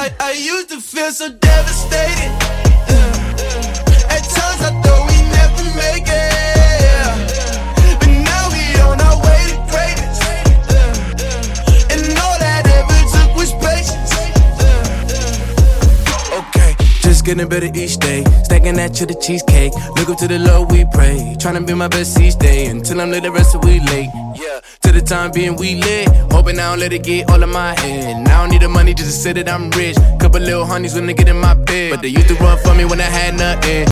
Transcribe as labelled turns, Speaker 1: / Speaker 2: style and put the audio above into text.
Speaker 1: I used to feel so devastated. At times I thought we never make it, but now we on our way to greatness. And all that ever took was patience. Okay, just getting better each day. Stacking that to the cheesecake. Look up to the Lord we pray. Tryna be my best each day until I'm lit the rest of we late. Yeah, to the time being we lit. Hoping I don't let it get all in my head. And I don't need the money just to say that I'm rich. Couple little honeys when they get in my bed, but they used to run for me when I had nothing.